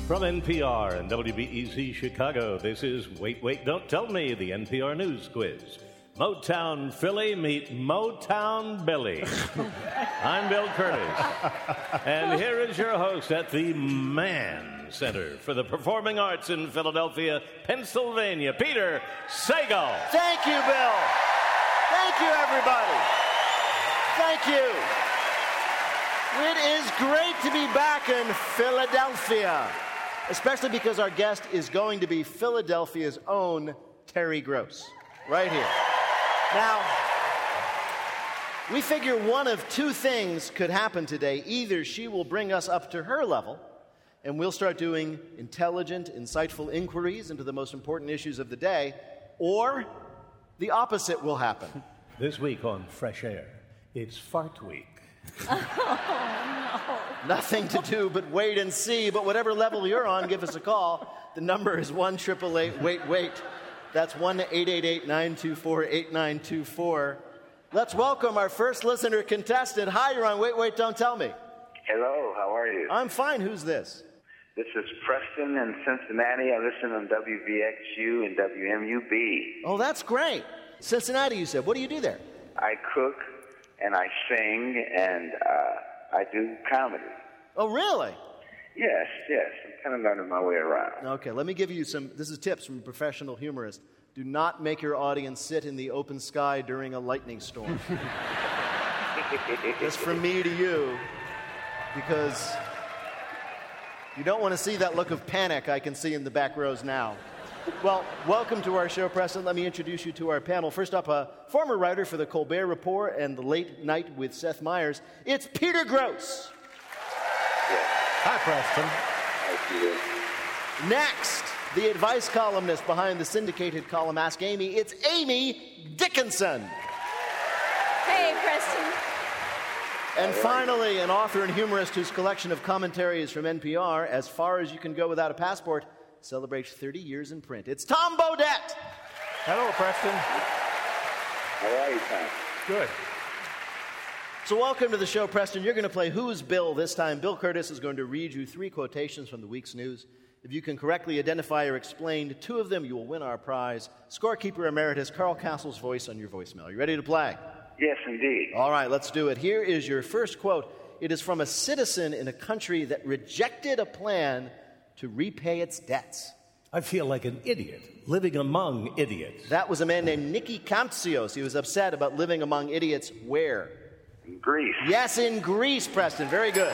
From NPR and WBEZ Chicago, this is Wait, Wait, Don't Tell Me, the NPR News Quiz. Motown Philly meet Motown Billy. I'm Bill Curtis. And here is your host at the Mann Center for the Performing Arts in Philadelphia, Pennsylvania, Peter Sagal. Thank you, Bill. Thank you, everybody. Thank you. It is great to be back in Philadelphia, especially because our guest is going to be Philadelphia's own Terry Gross, right here. Now, we figure one of two things could happen today. Either she will bring us up to her level, and we'll start doing intelligent, insightful inquiries into the most important issues of the day, or the opposite will happen. This week on Fresh Air, it's Fart Week. Oh, no. Nothing to do but wait and see, but whatever level you're on, give us a call. The number is 1-888-WAIT-WAIT. That's 1-888-924-8924. Let's welcome our first listener contestant. Hi, you're on Wait, Wait, Don't Tell Me. Hello, how are you? I'm fine. Who's this? This is Preston in Cincinnati. I listen on WVXU and WMUB. Oh, that's great. Cincinnati, you said. What do you do there? I cook and I sing and I do comedy. Oh, really? Yes. I'm kind of learning my way around. Okay, let me give you this is tips from a professional humorist. Do not make your audience sit in the open sky during a lightning storm. Just from me to you, because you don't want to see that look of panic I can see in the back rows now. Well, welcome to our show, Preston. Let me introduce you to our panel. First up, a former writer for the Colbert Report and the Late Night with Seth Meyers. It's Peter Gross. Hi, Preston. Thank you. Next, the advice columnist behind the syndicated column Ask Amy. It's Amy Dickinson. Hey, Preston. And finally, an author and humorist whose collection of commentaries from NPR, As Far As You Can Go Without a Passport, celebrates 30 years in print. It's Tom Bodett. Hello, Preston. How are you, Tom? Good. So welcome to the show, Preston. You're going to play Who's Bill this time. Bill Curtis is going to read you 3 quotations from the week's news. If you can correctly identify or explain 2 of them, you will win our prize. Scorekeeper Emeritus Carl Castle's voice on your voicemail. You ready to play? Yes, indeed. All right, let's do it. Here is your first quote. It is from a citizen in a country that rejected a plan to repay its debts. I feel like an idiot living among idiots. That was a man named Nicky Kamtsios. He was upset about living among idiots where? In Greece. Yes, in Greece, Preston. Very good.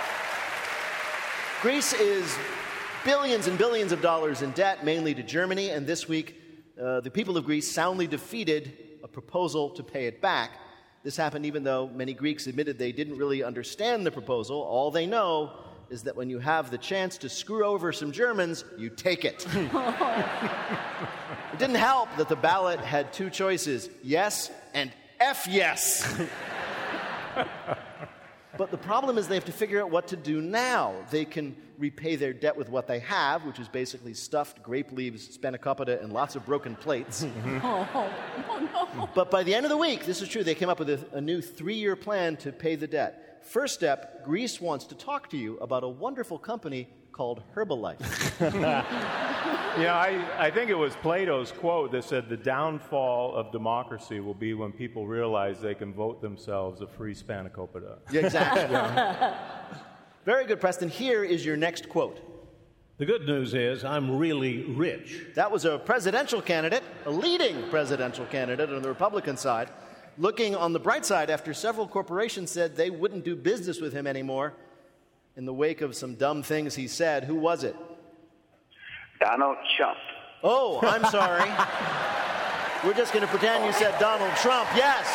Greece is billions and billions of dollars in debt, mainly to Germany, and this week the people of Greece soundly defeated a proposal to pay it back. This happened even though many Greeks admitted they didn't really understand the proposal. All they know is that when you have the chance to screw over some Germans, you take it. It didn't help that the ballot had 2 choices, yes and F yes. But the problem is they have to figure out what to do now. They can repay their debt with what they have, which is basically stuffed grape leaves, spanakopita, and lots of broken plates. Oh, no. But by the end of the week, this is true, they came up with a new 3-year plan to pay the debt. First step, Greece wants to talk to you about a wonderful company called Herbalife. I think it was Plato's quote that said the downfall of democracy will be when people realize they can vote themselves a free spanakopita. Yeah, exactly. Very good, Preston. Here is your next quote. The good news is I'm really rich. That was a presidential candidate, a leading presidential candidate on the Republican side, looking on the bright side after several corporations said they wouldn't do business with him anymore in the wake of some dumb things he said. Who was it? Donald Trump. Oh, I'm sorry. We're just going to pretend you said Donald Trump. Yes.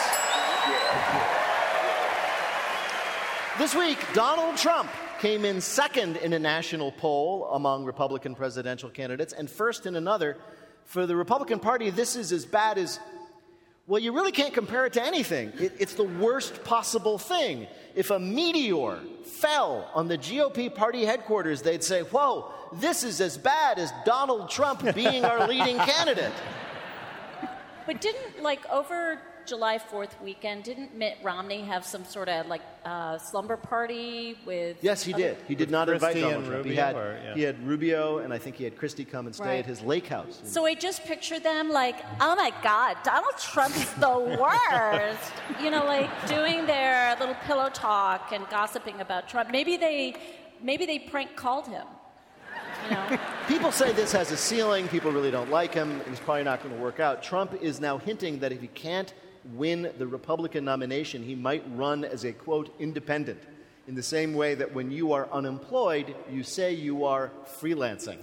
This week, Donald Trump came in second in a national poll among Republican presidential candidates and first in another. For the Republican Party, this is as bad as, well, you really can't compare it to anything. It's the worst possible thing. If a meteor fell on the GOP party headquarters, they'd say, whoa, this is as bad as Donald Trump being our leading candidate. But didn't, over July 4th weekend, didn't Mitt Romney have some sort of like slumber party with? Yes, he did. He did not invite Christie Donald and Trump. Rubio, He had Rubio, and I think he had Christie come and stay Right. at his lake house. So I just picture them like, oh my God, Donald Trump is the worst. You know, like doing their little pillow talk and gossiping about Trump. Maybe they prank called him. You know. People say this has a ceiling. People really don't like him, and he's probably not going to work out. Trump is now hinting that if he can't win the Republican nomination, he might run as a, quote, independent, in the same way that when you are unemployed, you say you are freelancing.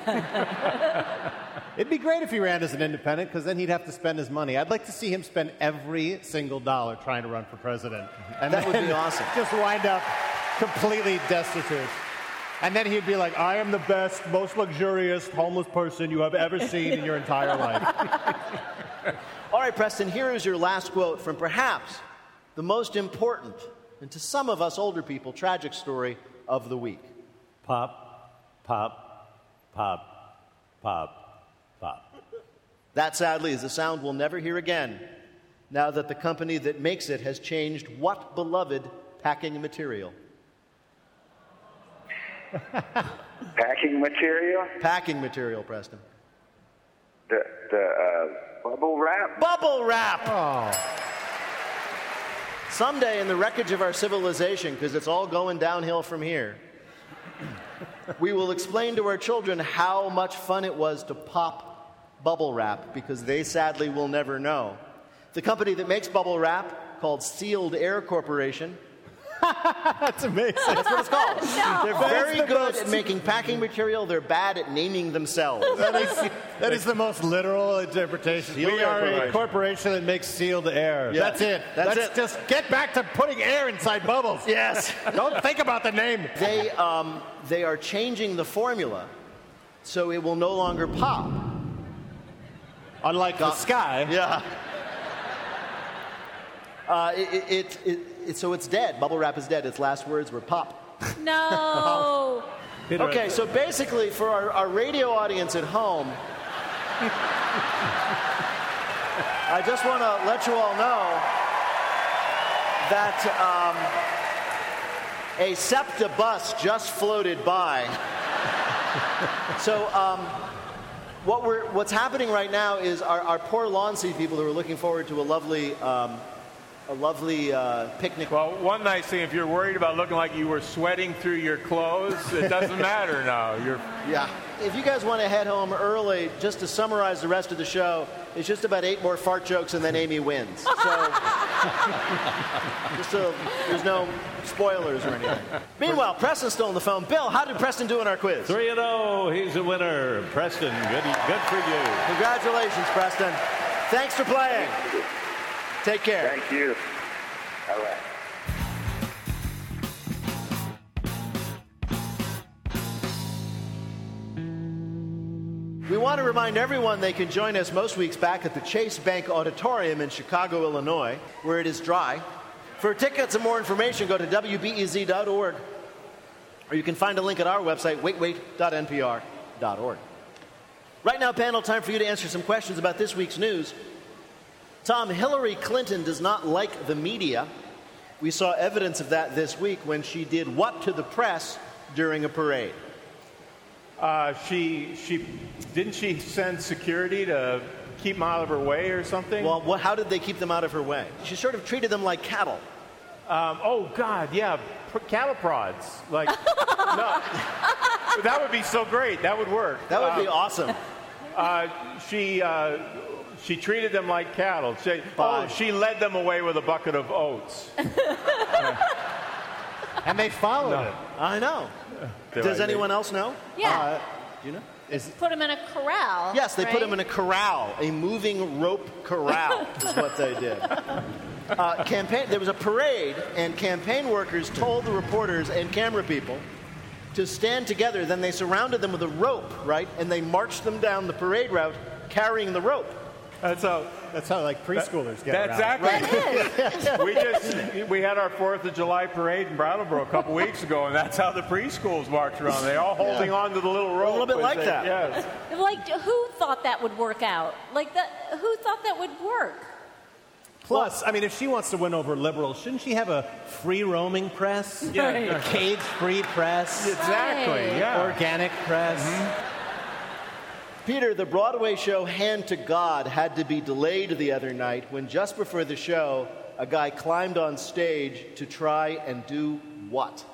It'd be great if he ran as an independent, because then he'd have to spend his money. I'd like to see him spend every single dollar trying to run for president. And That would then be awesome. Just wind up completely destitute. And then he'd be like, I am the best, most luxurious homeless person you have ever seen in your entire life. All right, Preston, here is your last quote from perhaps the most important, and to some of us older people, tragic story of the week. Pop, pop, pop, pop, pop. That, sadly, is a sound we'll never hear again, now that the company that makes it has changed what beloved packing material? Packing material? Packing material, Preston. The bubble wrap? Bubble wrap! Oh. Someday in the wreckage of our civilization, because it's all going downhill from here, we will explain to our children how much fun it was to pop bubble wrap, because they sadly will never know. The company that makes bubble wrap, called Sealed Air Corporation, That's amazing. that's what it's called. No. They're very good at making packing material. They're bad at naming themselves. That is the most literal interpretation. Sealed We Air are a Corporation. corporation that makes sealed air. Yeah. That's it. That's Let's it. just get back to putting air inside bubbles. Yes. Don't think about the name. They are changing the formula so it will no longer pop. Unlike the sky. Yeah. So it's dead. Bubble wrap is dead. Its last words were pop. No. Peter, Okay, so basically for our radio audience at home, I just want to let you all know that a SEPTA bus just floated by. So what's happening right now is our poor lawn seat people who are looking forward to a lovely picnic. Well, one nice thing, if you're worried about looking like you were sweating through your clothes, it doesn't matter now. Yeah. If you guys want to head home early, just to summarize the rest of the show, it's just about 8 more fart jokes and then Amy wins. So, there's no spoilers or anything. Meanwhile, Preston's still on the phone. Bill, how did Preston do in our quiz? 3-0. He's a winner. Preston, good for you. Congratulations, Preston. Thanks for playing. Take care. Thank you. All right. We want to remind everyone they can join us most weeks back at the Chase Bank Auditorium in Chicago, Illinois, where it is dry. For tickets and more information, go to WBEZ.org, or you can find a link at our website, waitwait.npr.org. Right now, panel, time for you to answer some questions about this week's news. Tom, Hillary Clinton does not like the media. We saw evidence of that this week when she did what to the press during a parade? Didn't she send security to keep them out of her way or something? Well, how did they keep them out of her way? She sort of treated them like cattle. Oh God, yeah, cattle prods. Like, no, that would be so great. That would work. That would be awesome. She treated them like cattle. She led them away with a bucket of oats. And they followed it. I know. Does anyone else know? Yeah. Do you know? Put him in a corral. Yes, they put right? him in a corral, a moving rope corral is what they did. There was a parade, and campaign workers told the reporters and camera people to stand together. Then they surrounded them with a rope, right? And they marched them down the parade route carrying the rope. That's how like preschoolers get around. Exactly. We had our 4th of July parade in Brattleboro a couple weeks ago, and that's how the preschools marched around. They all holding on to the little rope. A little bit like that. Yes. Like, who thought that would work out? Who thought that would work? Plus, I mean, if she wants to win over liberals, shouldn't she have a free-roaming press? Yeah. A cage-free press? Exactly, Right. yeah. Organic press? Peter, the Broadway show Hand to God had to be delayed the other night when just before the show, a guy climbed on stage to try and do what?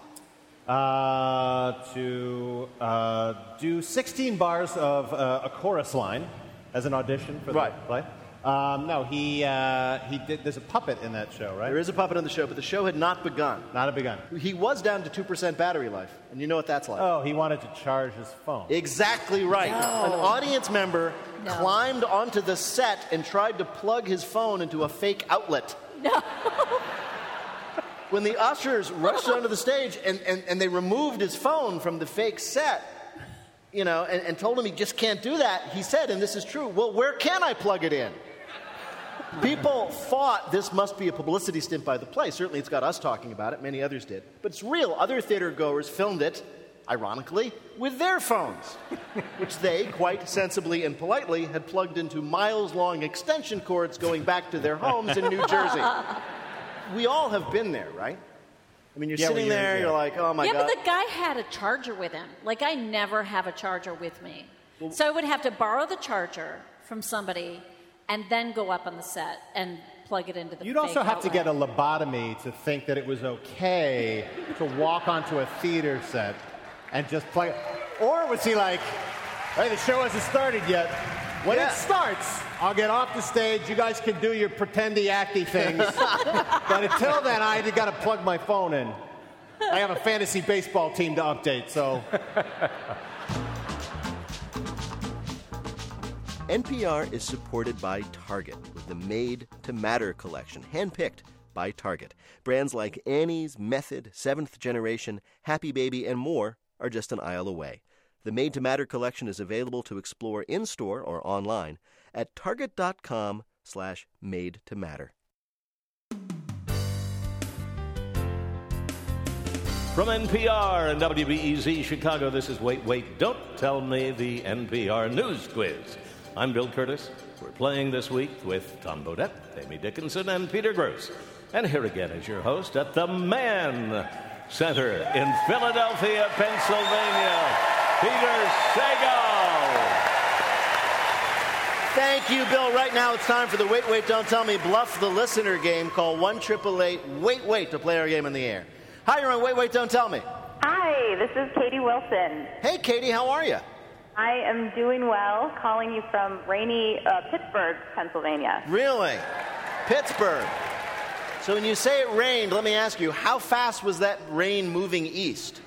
To do 16 bars of a chorus line as an audition for the Right. play. No, he did. There's a puppet in that show, right? There is a puppet on the show, but the show had not begun. Not begun. He was down to 2% battery life, and you know what that's like. Oh, he wanted to charge his phone. Exactly right. No. An audience member No. climbed onto the set and tried to plug his phone into a fake outlet. No. When the ushers rushed onto the stage and they removed his phone from the fake set, you know, and told him he just can't do that, he said, and this is true, well, where can I plug it in? People thought this must be a publicity stint by the play. Certainly it's got us talking about it. Many others did. But it's real. Other theater goers filmed it, ironically, with their phones, which they, quite sensibly and politely, had plugged into miles-long extension cords going back to their homes in New Jersey. We all have been there, right? I mean, you're Yeah, sitting well, there, you're like, oh my Yeah, God. but the guy had a charger with him. Like, I never have a charger with me. So I would have to borrow the charger from somebody and then go up on the set and plug it into the You'd also fake have to get a outlet. lobotomy to think that it was okay to walk onto a theater set and just play. Or was he like, hey, the show hasn't started yet. When Yeah. it starts, I'll get off the stage. You guys can do your pretendy, acty things. But until then, I got to plug my phone in. I have a fantasy baseball team to update, so. NPR is supported by Target with the Made to Matter collection, handpicked by Target. Brands like Annie's, Method, Seventh Generation, Happy Baby, and more are just an aisle away. The Made to Matter collection is available to explore in-store or online at target.com/made to matter. From NPR and WBEZ Chicago, this is Wait, Wait, Don't Tell Me, the NPR News Quiz. I'm Bill Curtis. We're playing this week with Tom Bodett, Amy Dickinson, and Peter Gross. And here again is your host at the Mann Center in Philadelphia, Pennsylvania, Peter Sagal. Thank you, Bill. Right now it's time for the Wait, Wait, Don't Tell Me Bluff the Listener game. Call 1-888-WAIT-WAIT to play our game in the air. Hi, you're on Wait, Wait, Don't Tell Me. Hi, this is Katie Wilson. Hey, Katie, how are you? I am doing well, calling you from rainy Pittsburgh, Pennsylvania. Really? Pittsburgh. So when you say it rained, let me ask you, how fast was that rain moving east?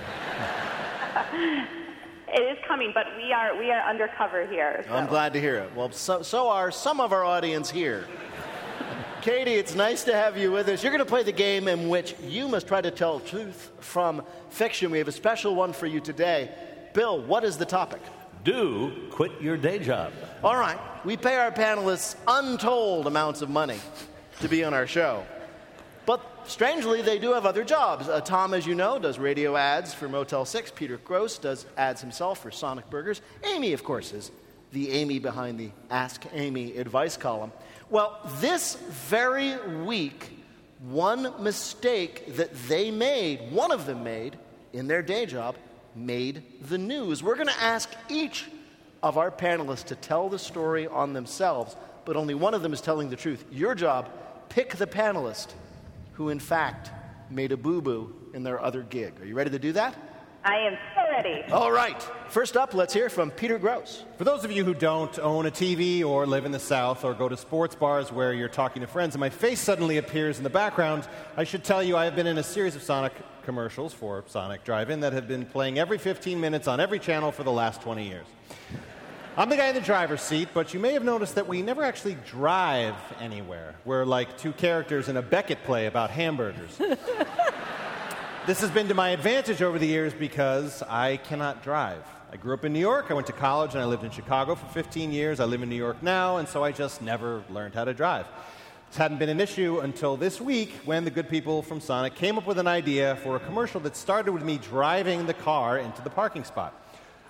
It is coming, but we are undercover here. So. I'm glad to hear it. Well, so are some of our audience here. Katie, it's nice to have you with us. You're going to play the game in which you must try to tell truth from fiction. We have a special one for you today. Bill, what is the topic? Do quit your day job. All right. We pay our panelists untold amounts of money to be on our show. But strangely, they do have other jobs. Tom, as you know, does radio ads for Motel 6. Peter Gross does ads himself for Sonic Burgers. Amy, of course, is the Amy behind the Ask Amy advice column. Well, this very week, one mistake that they made, one of them made, in their day job, made the news. We're going to ask each of our panelists to tell the story on themselves, but only one of them is telling the truth. Your job, pick the panelist who, in fact, made a boo-boo in their other gig. Are you ready to do that? I am so ready. All right. First up, let's hear from Peter Gross. For those of you who don't own a TV or live in the South or go to sports bars where you're talking to friends and my face suddenly appears in the background, I should tell you I have been in a series of Sonic commercials for Sonic Drive-In that have been playing every 15 minutes on every channel for the last 20 years. I'm the guy in the driver's seat, but you may have noticed that we never actually drive anywhere. We're like two characters in a Beckett play about hamburgers. This has been to my advantage over the years because I cannot drive. I grew up in New York, I went to college, and I lived in Chicago for 15 years. I live in New York now, and so I just never learned how to drive. This hadn't been an issue until this week when the good people from Sonic came up with an idea for a commercial that started with me driving the car into the parking spot.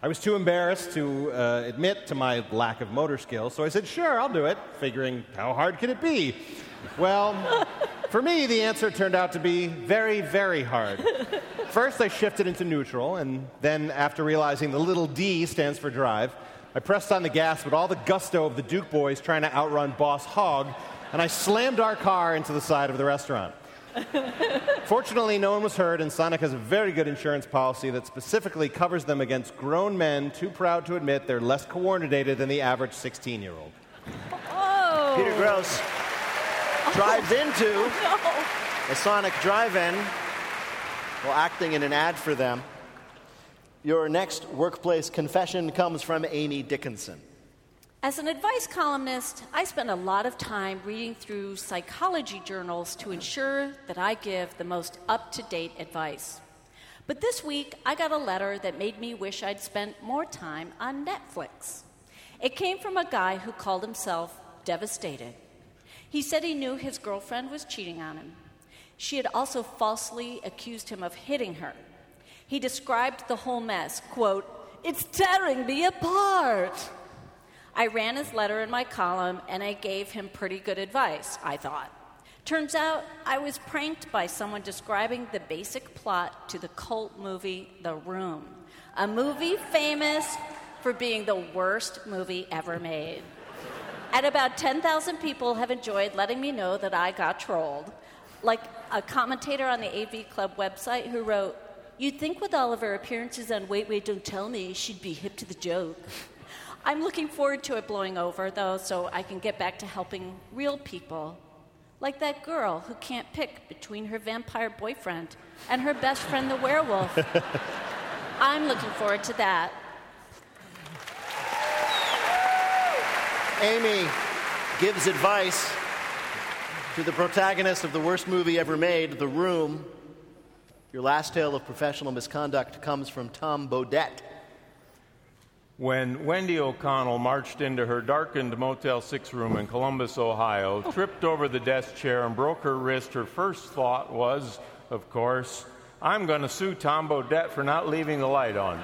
I was too embarrassed to admit to my lack of motor skills, so I said, sure, I'll do it, figuring, how hard could it be? Well, for me, the answer turned out to be very, very hard. First, I shifted into neutral, and then, after realizing the little D stands for drive, I pressed on the gas with all the gusto of the Duke boys trying to outrun Boss Hogg, and I slammed our car into the side of the restaurant. Fortunately, no one was hurt, and Sonic has a very good insurance policy that specifically covers them against grown men too proud to admit they're less coordinated than the average 16-year-old. Oh. Peter Grosz drives into a Sonic drive-in while acting in an ad for them. Your next workplace confession comes from Amy Dickinson. As an advice columnist, I spend a lot of time reading through psychology journals to ensure that I give the most up-to-date advice. But this week, I got a letter that made me wish I'd spent more time on Netflix. It came from a guy who called himself Devastated. He said he knew his girlfriend was cheating on him. She had also falsely accused him of hitting her. He described the whole mess, quote, "It's tearing me apart." I ran his letter in my column, and I gave him pretty good advice, I thought. Turns out I was pranked by someone describing the basic plot to the cult movie The Room, a movie famous for being the worst movie ever made. And about 10,000 people have enjoyed letting me know that I got trolled. Like a commentator on the AV Club website who wrote, "You'd think with all of her appearances on Wait, Wait, Don't Tell Me, she'd be hip to the joke." I'm looking forward to it blowing over, though, so I can get back to helping real people. Like that girl who can't pick between her vampire boyfriend and her best friend, the werewolf. I'm looking forward to that. Amy gives advice to the protagonist of the worst movie ever made, The Room. Your last tale of professional misconduct comes from Tom Bodett. When Wendy O'Connell marched into her darkened Motel 6 room in Columbus, Ohio, tripped over the desk chair and broke her wrist, her first thought was, of course, I'm going to sue Tom Bodett for not leaving the light on.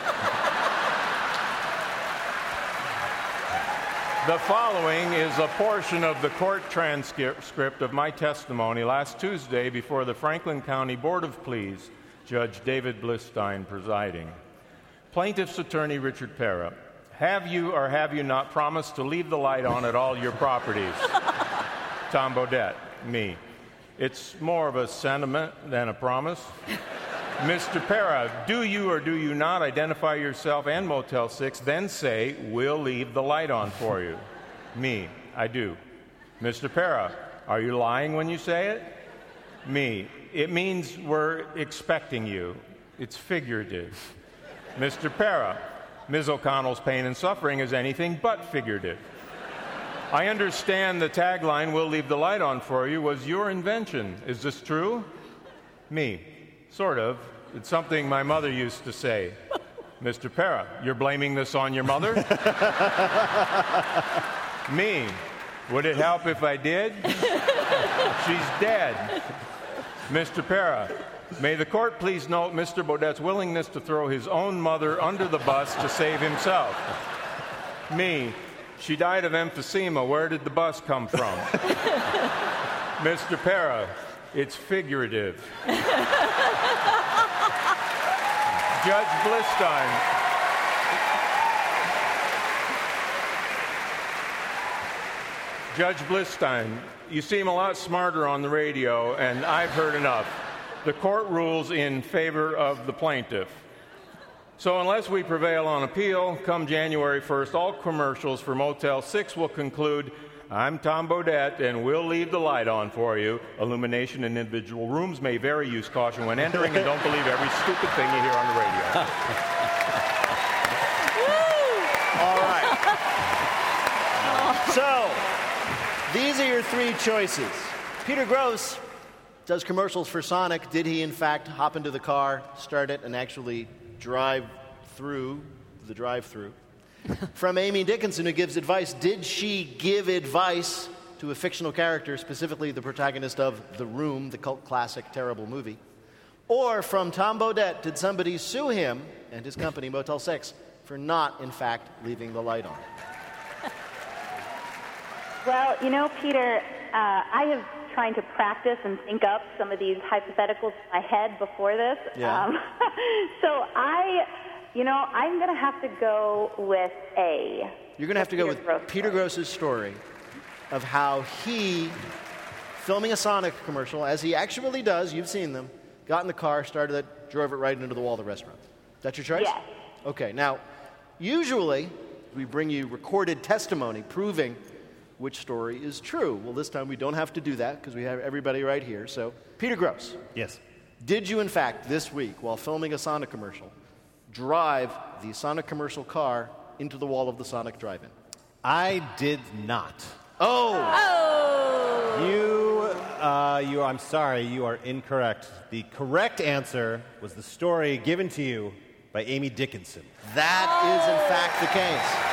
The following is a portion of the court transcript of my testimony last Tuesday before the Franklin County Board of Pleas, Judge David Blistein presiding. Plaintiff's attorney Richard Pera, have you or have you not promised to leave the light on at all your properties? Tom Bodett, me. It's more of a sentiment than a promise. Mr. Pera, do you or do you not identify yourself and Motel 6, then say, we'll leave the light on for you? Me, I do. Mr. Pera, are you lying when you say it? Me, it means we're expecting you. It's figurative. Mr. Pera, Ms. O'Connell's pain and suffering is anything but figurative. I understand the tagline, we'll leave the light on for you, was your invention. Is this true? Me, sort of. It's something my mother used to say. Mr. Pera, you're blaming this on your mother? Me, would it help if I did? She's dead. Mr. Pera, may the court please note Mr. Bodett's willingness to throw his own mother under the bus to save himself. Me, she died of emphysema. Where did the bus come from? Mr. Pera, it's figurative. Judge Blistein. Judge Blistein, you seem a lot smarter on the radio, and I've heard enough. The court rules in favor of the plaintiff. So unless we prevail on appeal, come January 1st, all commercials for Motel 6 will conclude, I'm Tom Bodett, and we'll leave the light on for you. Illumination in individual rooms may vary. Use caution when entering, and don't believe every stupid thing you hear on the radio. All right. So, these are your three choices. Peter Grosz does commercials for Sonic. Did he, in fact, hop into the car, start it, and actually drive through the drive-thru? From Amy Dickinson, who gives advice, did she give advice to a fictional character, specifically the protagonist of The Room, the cult classic, terrible movie? Or from Tom Bodett, did somebody sue him and his company, Motel 6, for not, in fact, leaving the light on? Well, you know, Peter, I have trying to practice and think up some of these hypotheticals in my head before this. Yeah. So I'm going to have to go with A. You're going to have to go with Peter Gross's story of how he, filming a Sonic commercial, as he actually does, you've seen them, got in the car, started it, drove it right into the wall of the restaurant. That's your choice? Yes. Okay, now, usually we bring you recorded testimony proving which story is true. Well, this time we don't have to do that because we have everybody right here. So, Peter Gross. Yes. Did you, in fact, this week, while filming a Sonic commercial, drive the Sonic commercial car into the wall of the Sonic drive-in? I did not. Oh! I'm sorry, you are incorrect. The correct answer was the story given to you by Amy Dickinson. That is, in fact, the case.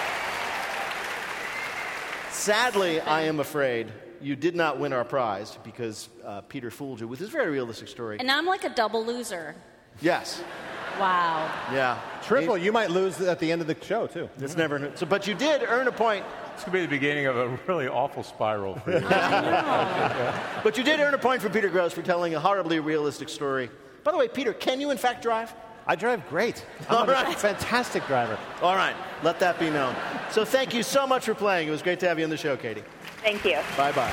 Sadly, I am afraid you did not win our prize because Peter fooled you with his very realistic story. And I'm like a double loser. Yes. Wow. Yeah. Triple, you might lose at the end of the show, too. It's never. So, but you did earn a point. This could be the beginning of a really awful spiral for you. But you did earn a point for Peter Gross for telling a horribly realistic story. By the way, Peter, can you in fact drive? I drive great. I'm a fantastic driver. All right. Let that be known. So thank you so much for playing. It was great to have you on the show, Katie. Thank you. Bye-bye.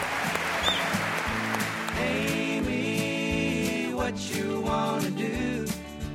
Amy, what you want to do?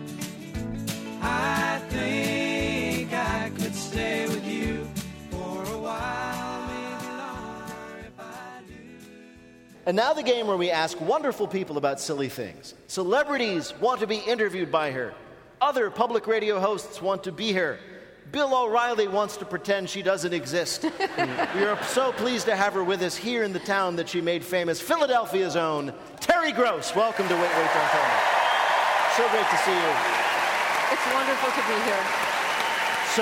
I think I could stay with you for a while, maybe longer if I do. And now the game where we ask wonderful people about silly things. Celebrities want to be interviewed by her. Other public radio hosts want to be here. Bill O'Reilly wants to pretend she doesn't exist. We are so pleased to have her with us here in the town that she made famous, Philadelphia's own, Terry Gross. Welcome to Wait, Wait, Don't Tell Me. So great to see you. It's wonderful to be here. So,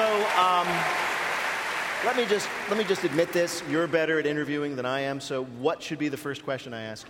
let me just admit this. You're better at interviewing than I am, so what should be the first question I ask you?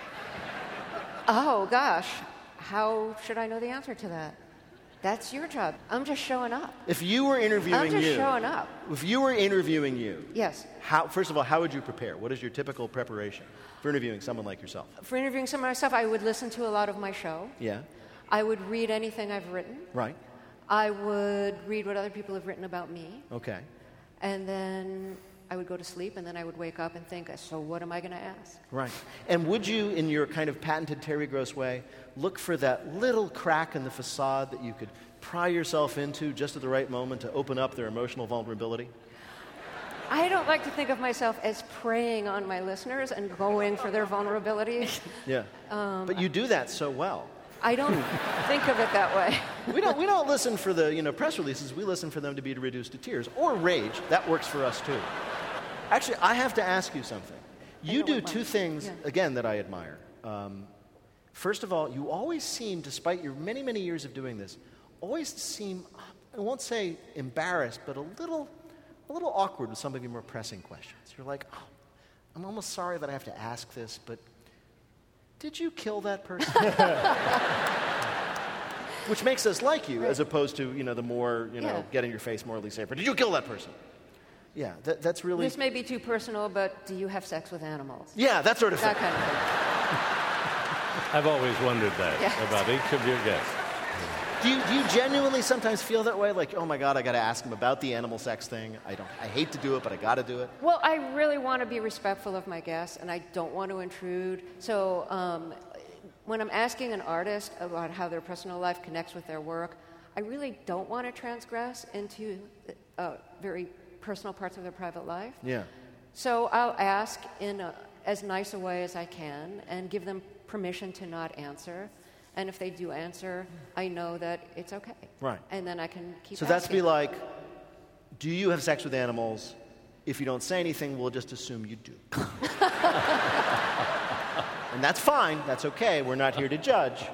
Oh, gosh. How should I know the answer to that? That's your job. I'm just showing up. If you were interviewing you... I'm just showing up. If you were interviewing you... Yes. First of all, how would you prepare? What is your typical preparation for interviewing someone like yourself? For interviewing someone myself, I would listen to a lot of my show. Yeah. I would read anything I've written. Right. I would read what other people have written about me. Okay. And then I would go to sleep, and then I would wake up and think, so what am I going to ask? Right. And would you, in your kind of patented Terry Gross way, look for that little crack in the facade that you could pry yourself into just at the right moment to open up their emotional vulnerability? I don't like to think of myself as preying on my listeners and going for their vulnerabilities. Yeah. But you do that so well. I don't think of it that way. We don't listen for the press releases. We listen for them to be reduced to tears or rage. That works for us too. Actually, I have to ask you something. You do two things again that I admire. First of all, you always seem, despite your many, many years of doing this, always seem, I won't say embarrassed, but a little awkward with some of your more pressing questions. You're like, oh, I'm almost sorry that I have to ask this, but did you kill that person? Which makes us like you, as opposed to, the more, getting your face morally safer. Did you kill that person? Yeah, that's really... This may be too personal, but do you have sex with animals? Yeah, that sort of thing. That kind of thing. I've always wondered that about each of your guests. Do you genuinely sometimes feel that way? Like, oh my God, I got to ask him about the animal sex thing. I hate to do it, but I got to do it. Well, I really want to be respectful of my guests, and I don't want to intrude. So when I'm asking an artist about how their personal life connects with their work, I really don't want to transgress into very personal parts of their private life. Yeah. So I'll ask in as nice a way as I can and give them permission to not answer. And if they do answer, I know that it's okay. Right. And then I can keep So asking. that's be like, do you have sex with animals? If you don't say anything, we'll just assume you do. And that's fine. That's okay. We're not here to judge.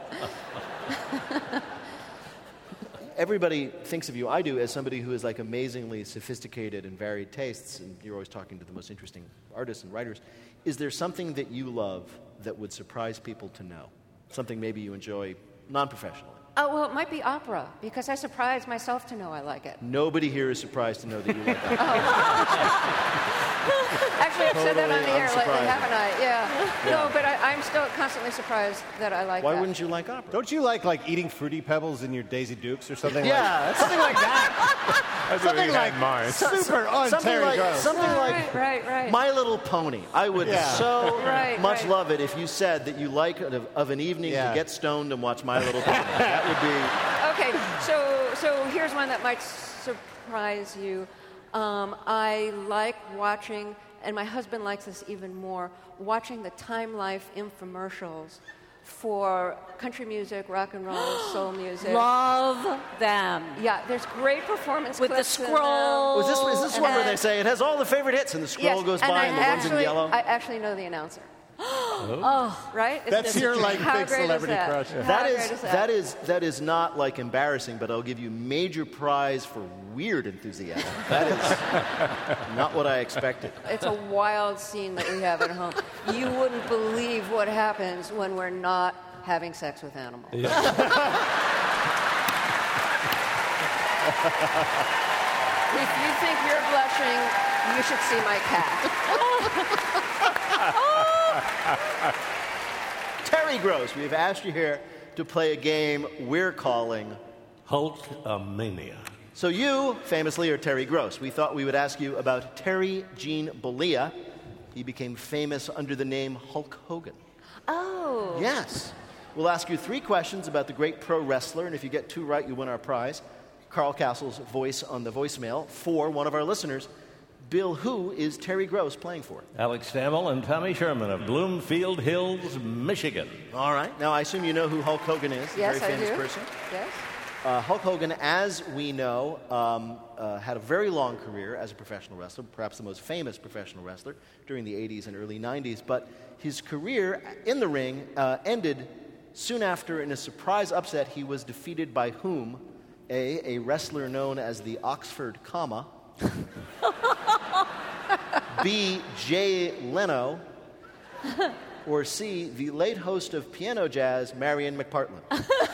Everybody thinks of you, I do, as somebody who is like amazingly sophisticated and varied tastes, and you're always talking to the most interesting artists and writers. Is there something that you love that would surprise people to know? Something maybe you enjoy non-professionally? Oh, well, it might be opera, because I surprised myself to know I like it. Nobody here is surprised to know that you like opera. Actually, I've said that on the air lately, unsurprising. haven't I? Yeah. No, but I'm still constantly surprised that I like Why that. wouldn't you like opera? Don't you like eating Fruity Pebbles in your Daisy Dukes or something Yeah, something like that. That's Something what we like had mine. Super on Something Terry like Gross. Right. My Little Pony. I would so Right, much right. love it if you said that you like of an evening Yeah. to get stoned and watch My Little Pony. That would be. Okay, so here's one that might surprise you. I like watching, and my husband likes this even more, watching the Time Life infomercials for country music, rock and roll, soul music. Love them. Yeah, there's great performance With the clips in them. scroll. Is this one where they say it has all the favorite hits and the scroll Yes, goes and by I and the ones in actually- yellow? I actually know the announcer. Right? That's your How big great is celebrity that? crush. How That great is that? that is not like embarrassing, but I'll give you major prize for weird enthusiasm. That is not what I expected. It's a wild scene that we have at home. You wouldn't believe what happens when we're not having sex with animals. If you think you're blushing, you should see my cat. Terry Gross, we've asked you here to play a game we're calling. Hulkamania. So you, famously, are Terry Gross. We thought we would ask you about Terry Gene Bollea. He became famous under the name Hulk Hogan. Oh. Yes. We'll ask you 3 questions about the great pro wrestler, and if you get 2 right, you win our prize. Carl Castle's voice on the voicemail for one of our listeners. Bill, who is Terry Gross playing for? Alex Stammel and Tommy Sherman of Bloomfield Hills, Michigan. All right. Now, I assume you know who Hulk Hogan is. Yes, a very famous I do. person. Yes. Hulk Hogan, as we know, had a very long career as a professional wrestler, perhaps the most famous professional wrestler during the 80s and early 90s. But his career in the ring ended soon after, in a surprise upset, he was defeated by whom? A wrestler known as the Oxford Comma. B, Jay Leno. Or C, the late host of Piano Jazz, Marion McPartland.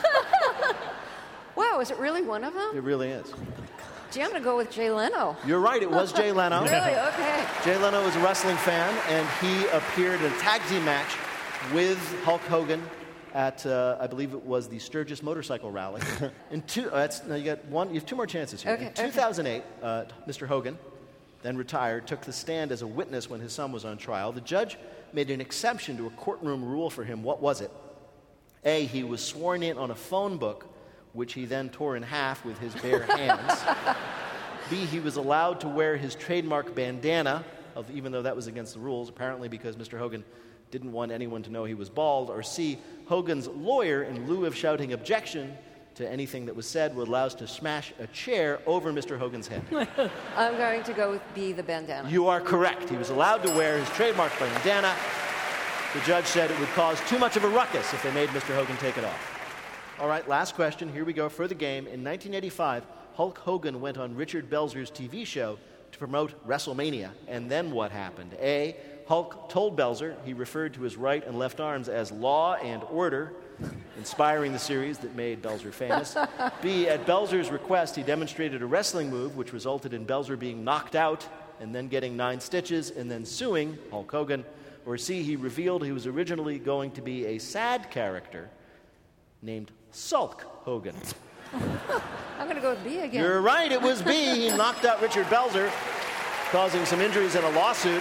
Wow, is it really one of them? It really is. Gee, I'm going to go with Jay Leno. You're right, it was Jay Leno. Really? Okay. Jay Leno was a wrestling fan, and he appeared in a tag team match with Hulk Hogan at, I believe it was the Sturgis Motorcycle Rally. You have 2 more chances here. Okay, In 2008, Mr. Hogan, then retired, took the stand as a witness when his son was on trial. The judge made an exception to a courtroom rule for him. What was it? A, he was sworn in on a phone book, which he then tore in half with his bare hands. B, he was allowed to wear his trademark bandana, even though that was against the rules, apparently because Mr. Hogan didn't want anyone to know he was bald. Or C, Hogan's lawyer, in lieu of shouting objection to anything that was said, would allow us to smash a chair over Mr. Hogan's head. I'm going to go with B, the bandana. You are correct. He was allowed to wear his trademark bandana. The judge said it would cause too much of a ruckus if they made Mr. Hogan take it off. All right, last question. Here we go for the game. In 1985, Hulk Hogan went on Richard Belzer's TV show to promote WrestleMania. And then what happened? A, Hulk told Belzer he referred to his right and left arms as Law and Order, inspiring the series that made Belzer famous. B, at Belzer's request, he demonstrated a wrestling move which resulted in Belzer being knocked out and then getting 9 stitches and then suing Hulk Hogan. Or C, he revealed he was originally going to be a sad character named Sulk Hogan. I'm going to go with B again. You're right, it was B. He knocked out Richard Belzer, causing some injuries in a lawsuit.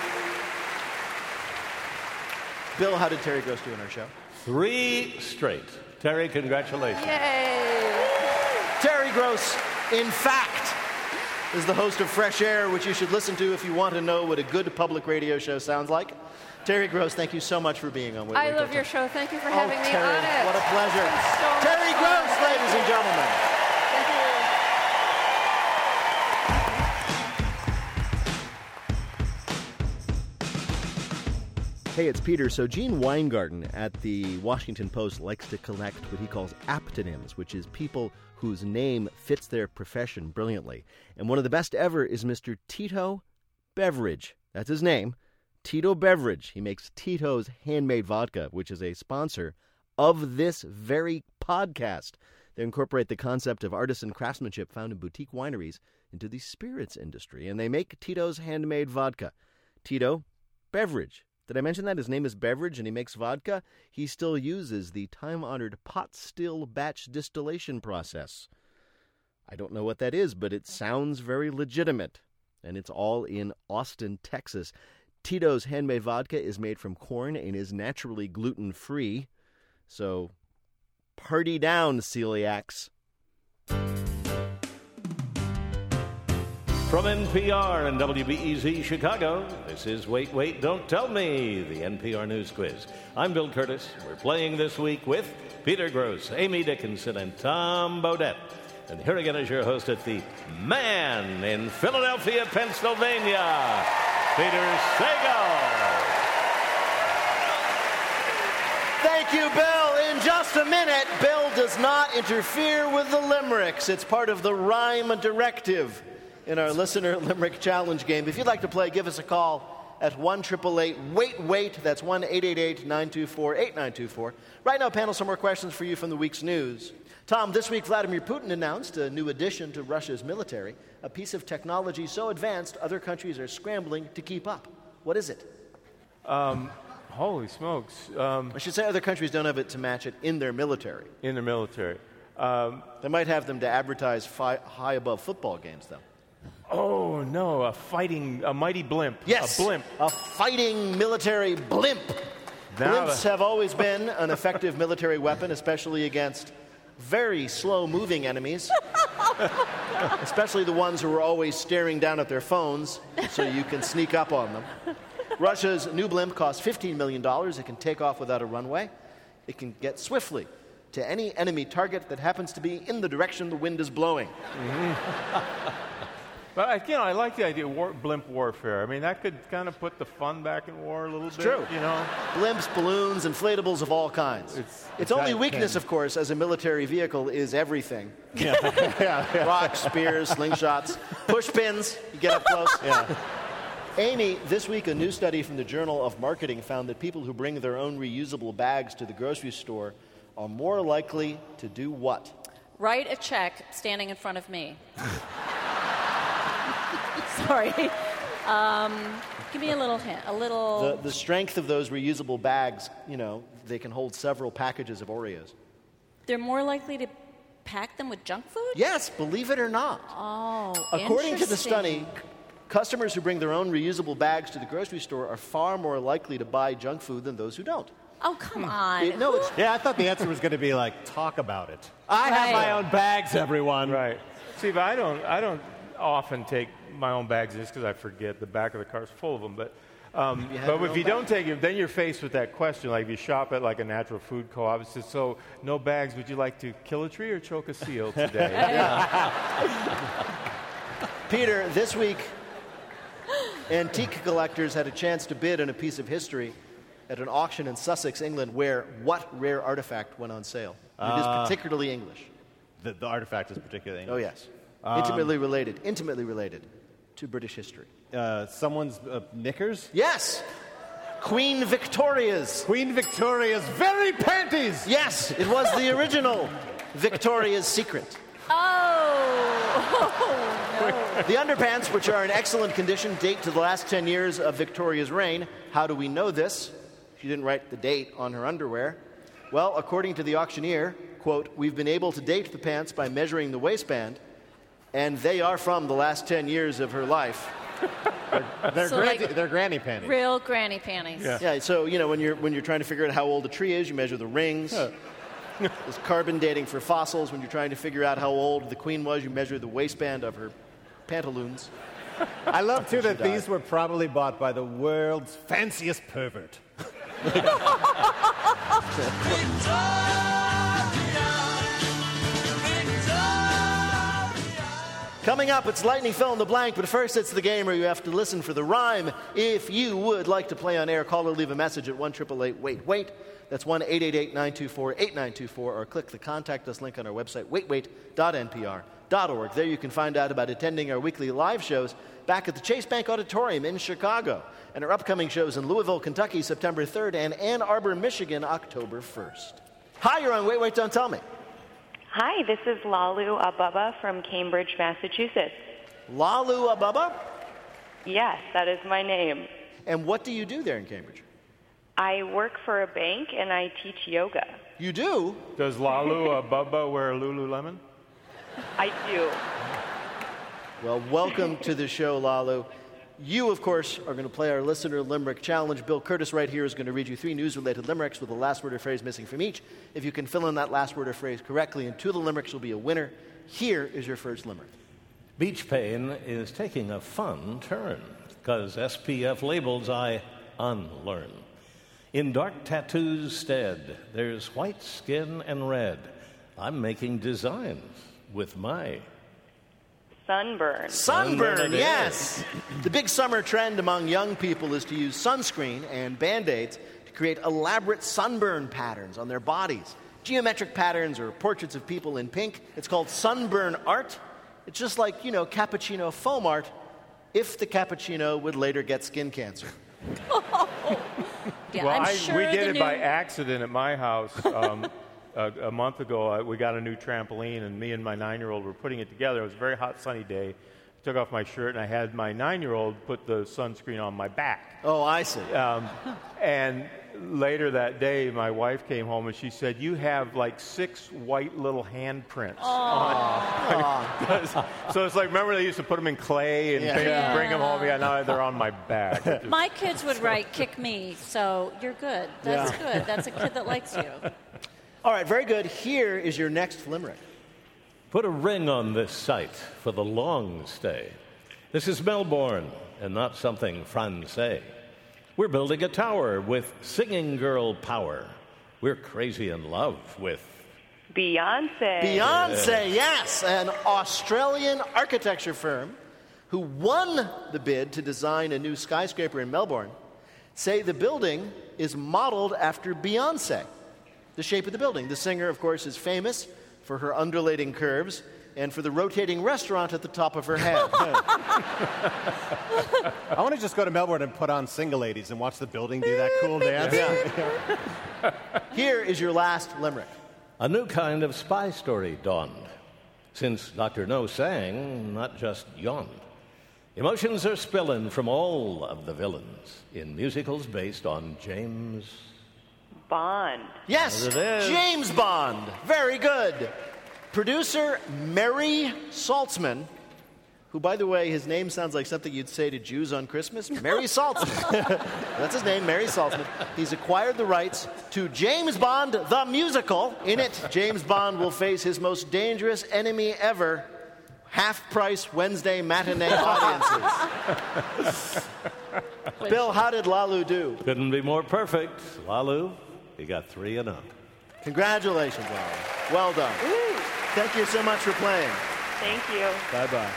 Bill, how did Terry Gross do in our show? 3 straight. Terry, congratulations. Yay! Terry Gross, in fact, is the host of Fresh Air, which you should listen to if you want to know what a good public radio show sounds like. Terry Gross, thank you so much for being on Wait, I Wait, love Don't your Tell Me. show. Thank you for having me Terry, on it. what a pleasure. It's been so much Terry fun. Gross, ladies and gentlemen. Thank you. Hey, it's Peter. So Gene Weingarten at the Washington Post likes to collect what he calls aptonyms, which is people whose name fits their profession brilliantly. And one of the best ever is Mr. Tito Beveridge. That's his name. Tito Beveridge. He makes Tito's Handmade Vodka, which is a sponsor of this very podcast. They incorporate the concept of artisan craftsmanship found in boutique wineries into the spirits industry, and they make Tito's handmade vodka. Tito, beverage. Did I mention that? His name is Beverage, and he makes vodka. He still uses the time-honored pot still batch distillation process. I don't know what that is, but it sounds very legitimate, and it's all in Austin, Texas. Tito's handmade vodka is made from corn and is naturally gluten-free, so party down, celiacs. From NPR and WBEZ Chicago, this is Wait, Wait, Don't Tell Me, the NPR News Quiz. I'm Bill Curtis. We're playing this week with Peter Gross, Amy Dickinson, and Tom Bodett. And here again is your host at the Man in Philadelphia, Pennsylvania, Peter Sagal. Thank you, Bill. In just a minute, Bill does not interfere with the limericks. It's part of the rhyme directive in our Listener Limerick Challenge game. If you'd like to play, give us a call at 1-888-WAIT-WAIT. That's 1-888-924-8924. Right now, panel, some more questions for you from the week's news. Tom, this week Vladimir Putin announced a new addition to Russia's military, a piece of technology so advanced other countries are scrambling to keep up. What is it? Holy smokes. I should say other countries don't have it to match it in their military. In their military. They might have them to advertise high above football games, though. Oh, no, a mighty blimp. Yes, a blimp. A fighting military blimp. Blimps have always been an effective military weapon, especially against very slow-moving enemies, especially the ones who are always staring down at their phones so you can sneak up on them. Russia's new blimp costs $15 million. It can take off without a runway. It can get swiftly to any enemy target that happens to be in the direction the wind is blowing. Mm-hmm. But, again, I like the idea of blimp warfare. I mean, that could kind of put the fun back in war a little bit. True. You know? Blimps, balloons, inflatables of all kinds. Its only weakness, of course, as a military vehicle is everything. Yeah. Rocks, spears, slingshots, push pins. You get up close. Yeah. Amy, this week a new study from the Journal of Marketing found that people who bring their own reusable bags to the grocery store are more likely to do what? Write a check standing in front of me. Sorry. Give me a little hint. The strength of those reusable bags, they can hold several packages of Oreos. They're more likely to pack them with junk food? Yes, believe it or not. Oh, According to the study, customers who bring their own reusable bags to the grocery store are far more likely to buy junk food than those who don't. Oh, come on. Yeah, I thought the answer was going to be talk about it. I have my own bags, everyone. Right. See, but I don't often take my own bags just because I forget. The back of the car is full of them. But if you don't take them, then you're faced with that question. Like if you shop at a natural food co-op, it says, so no bags, would you like to kill a tree or choke a seal today? Peter, this week, antique collectors had a chance to bid on a piece of history at an auction in Sussex, England, where what rare artifact went on sale? It is particularly English. The artifact is particularly English. Oh, yes. Intimately related to British history. Someone's knickers? Yes! Queen Victoria's. Queen Victoria's very panties! Yes, it was the original Victoria's Secret. Oh, no. The underpants, which are in excellent condition, date to the last 10 years of Victoria's reign. How do we know this? She didn't write the date on her underwear. Well, according to the auctioneer, quote, we've been able to date the pants by measuring the waistband, and they are from the last 10 years of her life. They're granny panties. Real granny panties. Yeah, so, when you're trying to figure out how old a tree is, you measure the rings. There's carbon dating for fossils. When you're trying to figure out how old the queen was, you measure the waistband of her pantaloons. I love, too, that these were probably bought by the world's fanciest pervert. Coming up, it's Lightning Fill in the Blank, but first it's the game where you have to listen for the rhyme. If you would like to play on air, call or leave a message at 1-888-WAIT-WAIT. That's 1-888-924-8924, or click the Contact Us link on our website, waitwait.npr.org. There you can find out about attending our weekly live shows back at the Chase Bank Auditorium in Chicago, and our upcoming shows in Louisville, Kentucky, September 3rd, and Ann Arbor, Michigan, October 1st. Hi, you're on Wait, Wait, Don't Tell Me. Hi, this is Lalu Ababa from Cambridge, Massachusetts. Lalu Ababa? Yes, that is my name. And what do you do there in Cambridge? I work for a bank and I teach yoga. You do? Does Lalu Ababa wear Lululemon? I do. Well, welcome to the show, Lalu. You, of course, are going to play our listener limerick challenge. Bill Curtis right here is going to read you 3 news-related limericks with the last word or phrase missing from each. If you can fill in that last word or phrase correctly and 2 of the limericks will be a winner. Here is your first limerick. Beach pain is taking a fun turn, because SPF labels I unlearn. In dark tattoos' stead, there's white skin and red. I'm making designs with my sunburn. Sunburn, yes. The big summer trend among young people is to use sunscreen and Band-Aids to create elaborate sunburn patterns on their bodies. Geometric patterns or portraits of people in pink. It's called sunburn art. It's just like, cappuccino foam art, if the cappuccino would later get skin cancer. Yeah, Well, I'm sure we did the it new- by accident at my house. A month ago, we got a new trampoline, and me and my 9-year-old were putting it together. It was a very hot, sunny day. I took off my shirt, and I had my 9-year-old put the sunscreen on my back. Oh, I see. And later that day, my wife came home, and she said, "You have like 6 white little handprints on." So it's like, remember they used to put them in clay and bring them home? Yeah, now they're on my back. My kids would write "kick me," so you're good. That's good. That's a kid that likes you. All right, very good. Here is your next limerick. Put a ring on this site for the long stay. This is Melbourne and not something Francais. We're building a tower with singing girl power. We're crazy in love with Beyonce. Beyonce, yes, an Australian architecture firm who won the bid to design a new skyscraper in Melbourne say the building is modeled after Beyonce. The shape of the building. The singer, of course, is famous for her undulating curves and for the rotating restaurant at the top of her head. I want to just go to Melbourne and put on Single Ladies and watch the building do that cool dance. Here is your last limerick. a new kind of spy story dawned. Since Dr. No sang, not just yawned. Emotions are spilling from all of the villains in musicals based on James Bond. Yes, There it is. James Bond. Very good. Producer Mary Saltzman, who, by the way, his name sounds like something you'd say to Jews on Christmas. Mary Saltzman. That's his name, Mary Saltzman. He's acquired the rights to James Bond, the musical. In it, James Bond will face his most dangerous enemy ever, half-price Wednesday matinee audiences. Bill, how did Lalu do? couldn't be more perfect. Lalu, you got 3 and up. Congratulations, Lalu. Well done. Thank you so much for playing. Thank you. Bye-bye.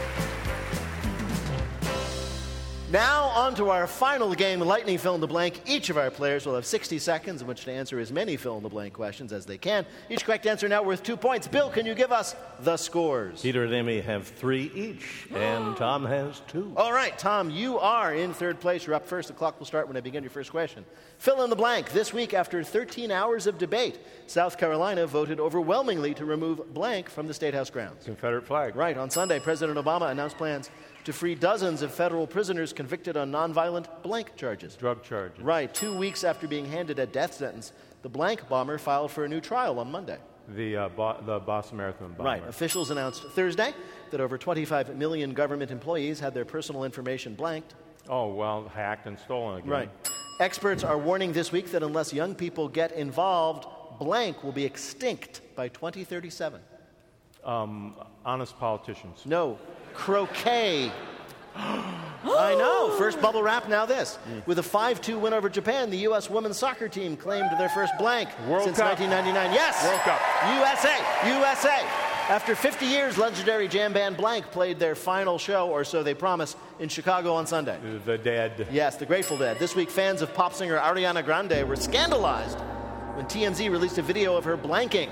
Now, on to our final game, Lightning Fill in the Blank. Each of our players will have 60 seconds in which to answer as many fill-in-the-blank questions as they can. Each correct answer now worth 2 points. Bill, can you give us the scores? Peter and Amy have 3 each, and Tom has 2. All right, Tom, you are in third place. You're up first. The clock will start when I begin your first question. Fill in the blank. This week, after 13 hours of debate, South Carolina voted overwhelmingly to remove blank from the State House grounds. Confederate flag. Right. On Sunday, President Obama announced plans to free dozens of federal prisoners convicted on nonviolent blank charges. Drug charges. Right. 2 weeks after being handed a death sentence, the blank bomber filed for a new trial on Monday. The Boston Marathon bomber. Right. Officials announced Thursday that over 25 million government employees had their personal information blanked. Oh, well, hacked and stolen again. Right. Experts are warning this week that unless young people get involved, blank will be extinct by 2037. Honest politicians. No. Croquet. I know. First bubble wrap, now this. With a 5-2 win over Japan, the U.S. women's soccer team claimed their first blank since Cup. 1999. Yes! World Cup. USA! After 50 years, legendary jam band Blank played their final show, or so they promise, in Chicago on Sunday. The Dead. Yes, the Grateful Dead. This week, fans of pop singer Ariana Grande were scandalized when TMZ released a video of her blanking.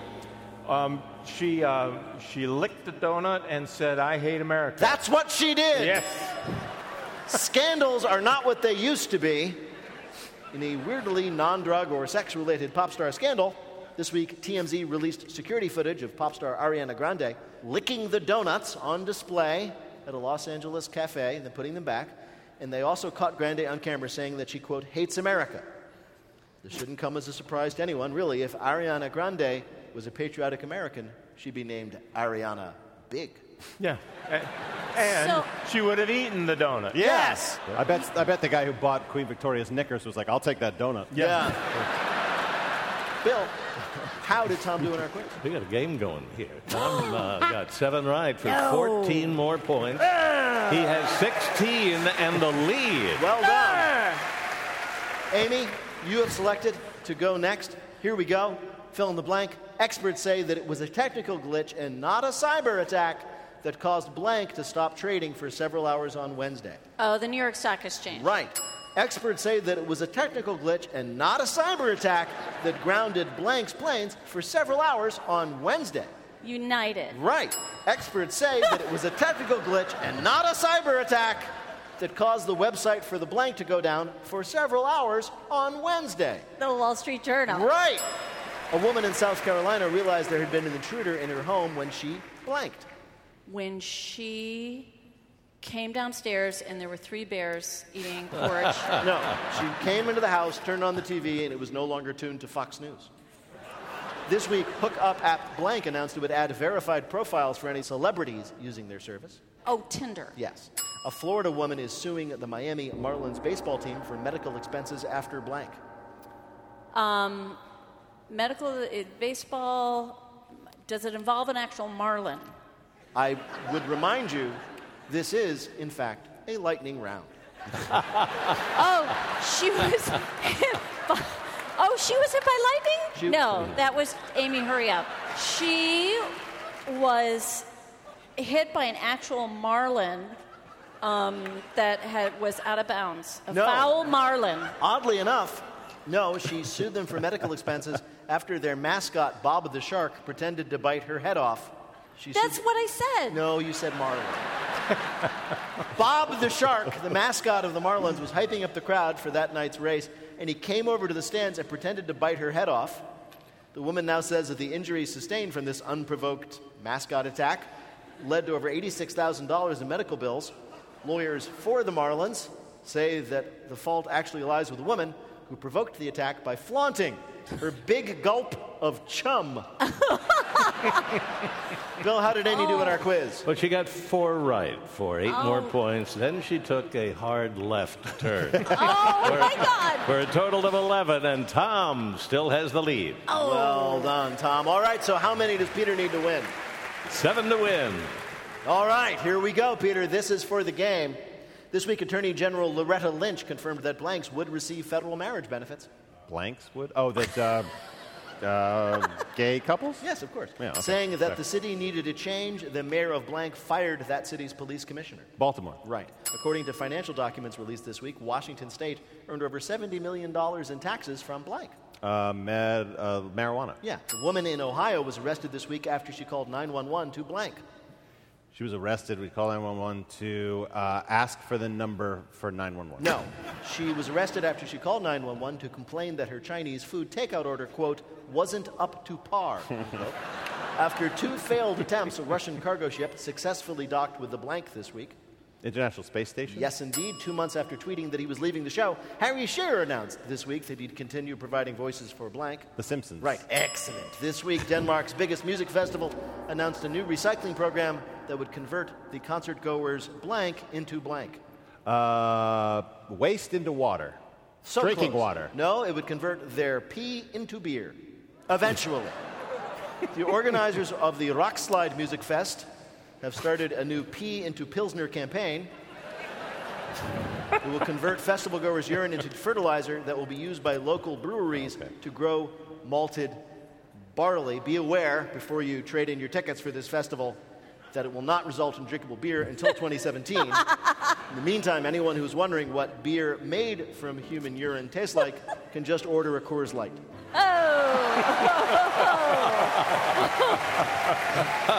She licked the donut and said, "I hate America." That's what she did! Yes. Scandals are not what they used to be. In a weirdly non-drug or sex-related pop star scandal, This week, TMZ released security footage of pop star Ariana Grande licking the donuts on display at a Los Angeles cafe and then putting them back. And they also caught Grande on camera saying that she, quote, hates America. This shouldn't come as a surprise to anyone, really. If Ariana Grande was a patriotic American, she'd be named Ariana Big. Yeah. And she would have eaten the donut. Yes. I bet the guy who bought Queen Victoria's Knickers was like, I'll take that donut. Yeah. Bill, how did Tom do in our quiz? We got a game going here. Tom got 7 right for 14 more points. He has 16 and the lead. Well done. Amy, you have selected to go next. Here we go. Fill in the blank. Experts say that it was a technical glitch and not a cyber attack that caused blank to stop trading for several hours on Wednesday. Oh, the New York Stock Exchange. Right. Experts say that it was a technical glitch and not a cyber attack that grounded blank's planes for several hours on Wednesday. United. Right. Experts say that it was a technical glitch and not a cyber attack that caused the website for the blank to go down for several hours on Wednesday. The Wall Street Journal. Right. A woman in South Carolina realized there had been an intruder in her home when she blanked. When she came downstairs and there were 3 bears eating porridge. No, she came into the house, turned on the TV, and it was no longer tuned to Fox News. This week, Hookup app Blank announced it would add verified profiles for any celebrities using their service. Oh, Tinder. Yes. A Florida woman is suing the Miami Marlins baseball team for medical expenses after blank. Baseball, does it involve an actual marlin? I would remind you, this is, in fact, a lightning round. She was hit by lightning? No, that was Amy, hurry up. She was hit by an actual marlin that was out of bounds. A foul marlin. Oddly enough, no, she sued them for medical expenses after their mascot, Bob the Shark, pretended to bite her head off. That's what I said. No, you said marlin. Bob the Shark, the mascot of the Marlins, was hyping up the crowd for that night's race, and he came over to the stands and pretended to bite her head off. The woman now says that the injuries sustained from this unprovoked mascot attack led to over $86,000 in medical bills. Lawyers for the Marlins say that the fault actually lies with the woman who provoked the attack by flaunting her big gulp of chum. Bill, how did Amy do in our quiz? Well, she got 4 right for 8 more points. Then she took a hard left turn. My God! For a total of 11, and Tom still has the lead. Well done, Tom. All right, so how many does Peter need to win? 7 to win. All right, here we go, Peter. This is for the game. This week, Attorney General Loretta Lynch confirmed that blanks would receive federal marriage benefits. Blanks would? Oh, that gay couples? Yes, of course. Yeah, okay. Saying that the city needed a change, the mayor of blank fired that city's police commissioner. Baltimore. Right. According to financial documents released this week, Washington State earned over $70 million in taxes from blank. Marijuana. Yeah. A woman in Ohio was arrested this week after she called 911 to blank. She was arrested. We called 911 to ask for the number for 911. No. She was arrested after she called 911 to complain that her Chinese food takeout order, quote, wasn't up to par. After 2 failed attempts, a Russian cargo ship successfully docked with the blank this week. International Space Station? Yes, indeed. 2 months after tweeting that he was leaving the show, Harry Shearer announced this week that he'd continue providing voices for blank. The Simpsons. Right. Excellent. This week, Denmark's biggest music festival announced a new recycling program that would convert the concert goers' blank into blank. Waste into water. So Drinking close. water. No, it would convert their pee into beer. Eventually. The organizers of the Rockslide Music Fest have started a new pee into Pilsner campaign. It will convert festival goers' urine into fertilizer that will be used by local breweries to grow malted barley. Be aware, before you trade in your tickets for this festival, that it will not result in drinkable beer until 2017. In the meantime, anyone who's wondering what beer made from human urine tastes like can just order a Coors Light.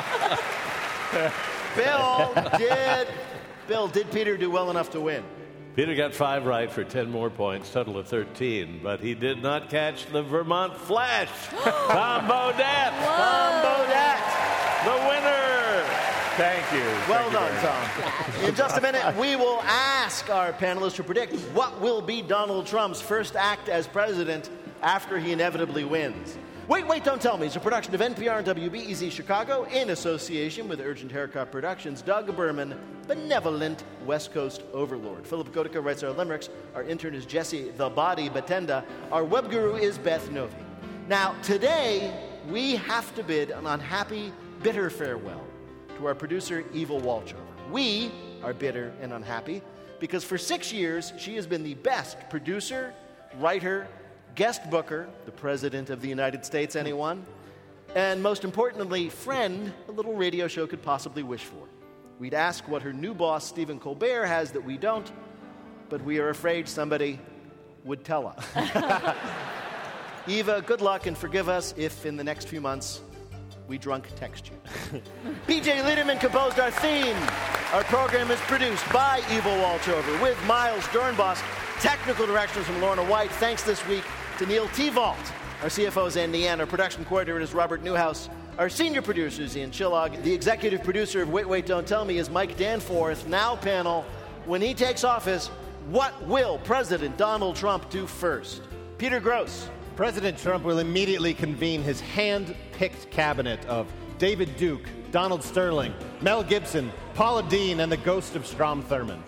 Bill, did Peter do well enough to win? Peter got 5 right for 10 more points, total of 13, but he did not catch the Vermont Flash. Tom Bodett. Tom Bodett, the winner. Thank you. Well Thank you done, very much. Tom. In just a minute, we will ask our panelists to predict what will be Donald Trump's first act as president after he inevitably wins. Wait, Don't Tell Me is a production of NPR and WBEZ Chicago in association with Urgent Haircut Productions. Doug Berman, benevolent West Coast overlord. Philip Gotica writes our limericks. Our intern is Jesse the Body Batenda. Our web guru is Beth Novi. Now, today, we have to bid an unhappy, bitter farewell to our producer, Eva Walchover. We are bitter and unhappy because for 6 years, she has been the best producer, writer, guest booker, the President of the United States, anyone? And most importantly, friend a little radio show could possibly wish for. We'd ask what her new boss, Stephen Colbert, has that we don't, but we are afraid somebody would tell us. Eva, good luck and forgive us if in the next few months we drunk text you. PJ Liederman composed our theme. Our program is produced by Eva Walchover with Miles Dornbos. Technical directions from Lorna White. Thanks this week to Neil T-Vault. Our CFO is Ann Deanne. Our production coordinator is Robert Newhouse. Our senior producer is Ian Chillog. The executive producer of Wait, Don't Tell Me is Mike Danforth. Now, panel, when he takes office, what will President Donald Trump do first? Peter Gross. President Trump will immediately convene his hand-picked cabinet of David Duke, Donald Sterling, Mel Gibson, Paula Deen, and the ghost of Strom Thurmond.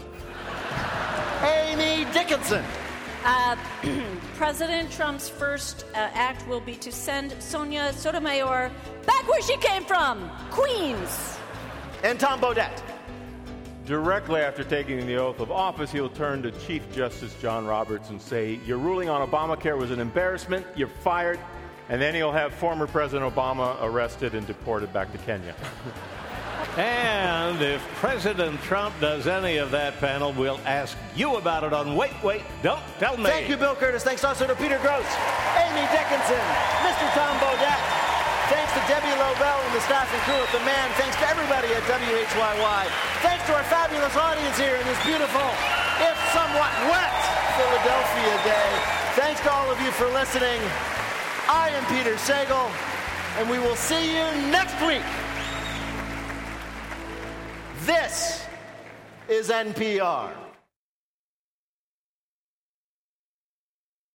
Amy Dickinson. President Trump's first act will be to send Sonia Sotomayor back where she came from, Queens. And Tom Bodett. Directly after taking the oath of office, he'll turn to Chief Justice John Roberts and say, your ruling on Obamacare was an embarrassment, you're fired, and then he'll have former President Obama arrested and deported back to Kenya. And if President Trump does any of that, panel, we'll ask you about it on Wait, Don't Tell Me. Thank you, Bill Curtis. Thanks also to Peter Gross, Amy Dickinson, Mr. Tom Bodett. Thanks to Debbie Lobel and the staff and crew at The Man. Thanks to everybody at WHYY. Thanks to our fabulous audience here in this beautiful, if somewhat wet, Philadelphia day. Thanks to all of you for listening. I am Peter Sagal, and we will see you next week. This is NPR.